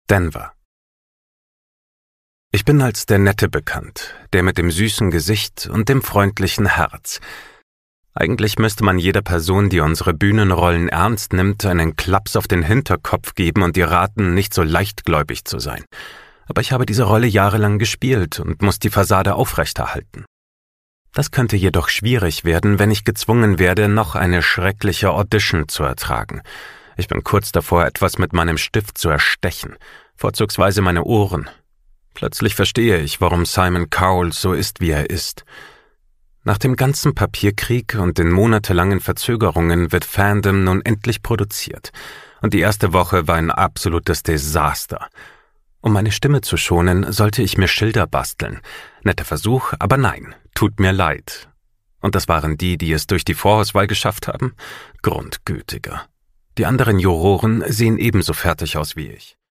Denver. Ich bin als der Nette bekannt, der mit dem süßen Gesicht und dem freundlichen Herz. Eigentlich müsste man jeder Person, die unsere Bühnenrollen ernst nimmt, einen Klaps auf den Hinterkopf geben und ihr raten, nicht so leichtgläubig zu sein. Aber ich habe diese Rolle jahrelang gespielt und muss die Fassade aufrechterhalten. Das könnte jedoch schwierig werden, wenn ich gezwungen werde, noch eine schreckliche Audition zu ertragen. Ich bin kurz davor, etwas mit meinem Stift zu erstechen, vorzugsweise meine Ohren. Plötzlich verstehe ich, warum Simon Cowell so ist, wie er ist. Nach dem ganzen Papierkrieg und den monatelangen Verzögerungen wird Fandom nun endlich produziert. Und die erste Woche war ein absolutes Desaster. Um meine Stimme zu schonen, sollte ich mir Schilder basteln. Netter Versuch, aber nein, tut mir leid. Und das waren die es durch die Vorauswahl geschafft haben? Grundgütiger. Die anderen Juroren sehen ebenso fertig aus wie ich.